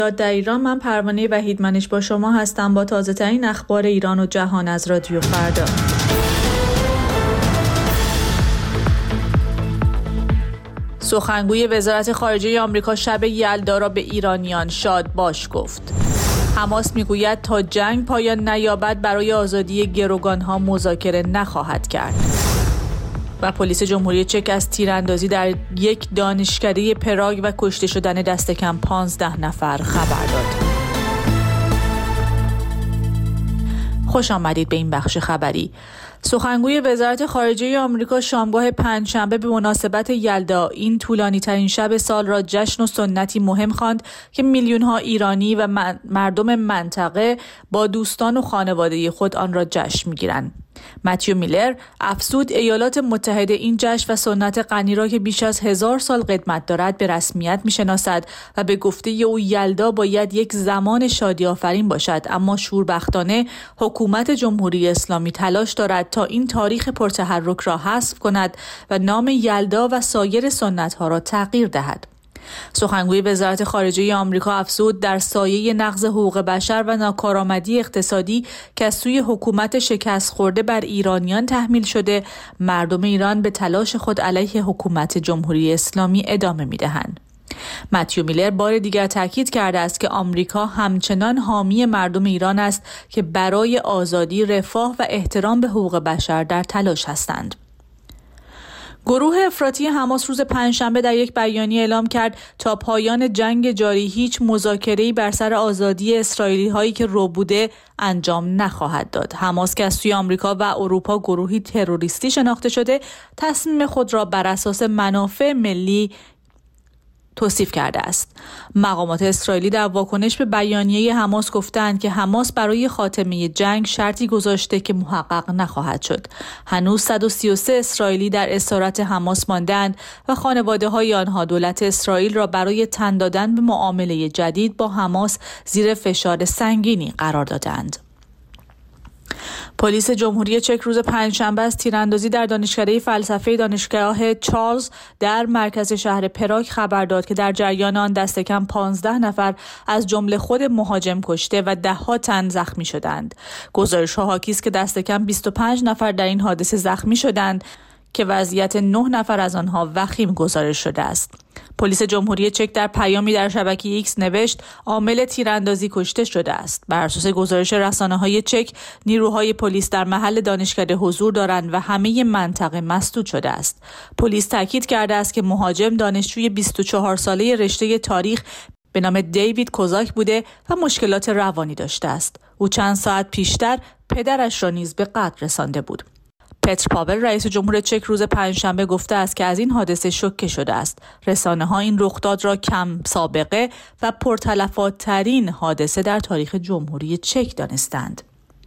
در ایران، من پروانه وحیدمنش با شما هستم با تازه ترین اخبار ایران و جهان از رادیو فردا. سخنگوی وزارت خارجه آمریکا شب یلدا را به ایرانیان شاد باش گفت. حماس میگوید تا جنگ پایان نیابد برای آزادی گروگانها مذاکره نخواهد کرد. و پلیس جمهوری چک از تیراندازی در یک دانشکده پراگ و کشته شدن دست کم 15 نفر خبر داد. خوش آمدید به این بخش خبری. سخنگوی وزارت خارجه آمریکا شامگاه پنجشنبه به مناسبت یلدا، این طولانی ترین شب سال را جشن و سنتی مهم خواند که میلیون ها ایرانی و مردم منطقه با دوستان و خانواده خود آن را جشن می‌گیرند. متیو میلر افزود ایالات متحده این جشن و سنت غنی را که بیش از 1000 سال قدمت دارد به رسمیت می‌شناسد و به گفته او یلدا باید یک زمان شادی آفرین باشد، اما شوربختانه حکومت جمهوری اسلامی تلاش دارد تا این تاریخ پرتحرک را حذف کند و نام یلدا و سایر سنت‌ها را تغییر دهد. سخنگوی وزارت خارجه آمریکا افزود در سایه نقض حقوق بشر و ناکارآمدی اقتصادی که از سوی حکومت شکست خورده بر ایرانیان تحمیل شده، مردم ایران به تلاش خود علیه حکومت جمهوری اسلامی ادامه می‌دهند. متیو میلر بار دیگر تاکید کرده است که آمریکا همچنان حامی مردم ایران است که برای آزادی، رفاه و احترام به حقوق بشر در تلاش هستند. گروه افراطی حماس روز پنجشنبه در یک بیانیه اعلام کرد تا پایان جنگ جاری هیچ مذاکره‌ای بر سر آزادی اسرائیلی‌هایی که ربوده انجام نخواهد داد. حماس که از سوی آمریکا و اروپا گروهی تروریستی شناخته شده، تصمیم خود را بر اساس منافع ملی توصیف کرده است. مقامات اسرائیلی در واکنش به بیانیه حماس گفتند که حماس برای خاتمه جنگ شرطی گذاشته که محقق نخواهد شد. هنوز 133 اسرائیلی در اسارت حماس ماندند و خانواده‌های آنها دولت اسرائیل را برای تن دادن به معامله جدید با حماس زیر فشار سنگینی قرار دادند. پلیس جمهوری چک روز پنجشنبه از تیراندازی در دانشکده فلسفه دانشگاه چارلز در مرکز شهر پراگ خبر داد که در جریان آن دست کم 15 نفر از جمله خود مهاجم کشته و ده‌ها تن زخمی شدند. گزارش‌ها حاکی است که دست کم 25 نفر در این حادثه زخمی شدند که وضعیت 9 نفر از آنها وخیم گزارش شده است. پلیس جمهوری چک در پیامی در شبکه ایکس نوشت عامل تیراندازی کشته شده است. بر اساس گزارش رسانه‌های چک، نیروهای پلیس در محل دانشکده حضور دارند و همه منطقه مسدود شده است. پلیس تاکید کرده است که مهاجم دانشجوی 24 ساله رشته تاریخ به نام دیوید کوزاک بوده و مشکلات روانی داشته است. او چند ساعت پیشتر پدرش را نیز به قتل رسانده بود. پتر پاول رئیس جمهور چک روز پنجشنبه گفته است که از این حادثه شوکه شده است. رسانه‌ها این رخداد را کم سابقه و پرتلفات ترین حادثه در تاریخ جمهوری چک دانستند.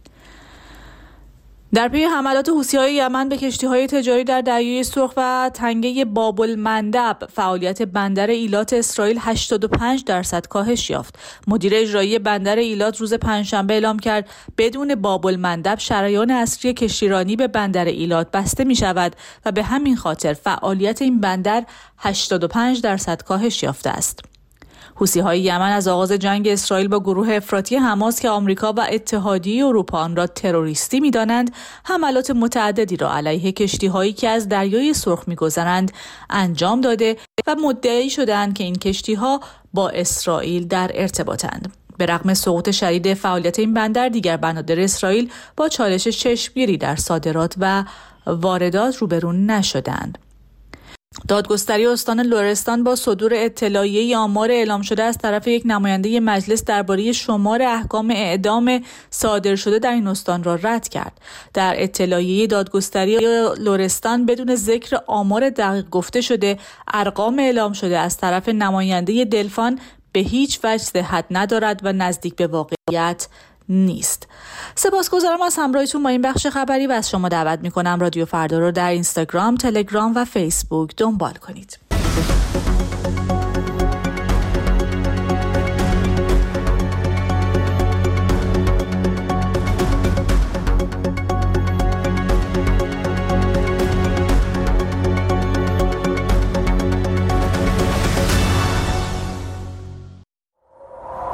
در پی حملات حوثی‌های یمن به کشتی‌های تجاری در دریای سرخ و تنگه باب المندب، فعالیت بندر ایلات اسرائیل 85% کاهش یافت. مدیر اجرایی بندر ایلات روز پنجشنبه اعلام کرد بدون باب المندب شریان اصلی کشتیرانی به بندر ایلات بسته می‌شود و به همین خاطر فعالیت این بندر 85% کاهش یافته است. حوثی‌های یمن از آغاز جنگ اسرائیل با گروه افراطی حماس که آمریکا و اتحادیه اروپا آن را تروریستی می‌دانند، حملات متعددی را علیه کشتی‌هایی که از دریای سرخ می‌گذرند انجام داده و مدعی شدند که این کشتی‌ها با اسرائیل در ارتباطند. به رغم سقوط شدید فعالیت این بندر، دیگر بنادر اسرائیل با چالش چشمگیری در صادرات و واردات روبرو نشدند. دادگستری استان لرستان با صدور اطلاعیه آمار اعلام شده از طرف یک نماینده مجلس درباره شمار احکام اعدام صادر شده در این استان را رد کرد. در اطلاعیه دادگستری لرستان بدون ذکر آمار دقیق گفته شده ارقام اعلام شده از طرف نماینده دلفان به هیچ وجه صحت ندارد و نزدیک به واقعیت نیست. سپاسگزارم از همراهیتون با این بخش خبری و از شما دعوت میکنم رادیو فردا رو در اینستاگرام، تلگرام و فیسبوک دنبال کنید.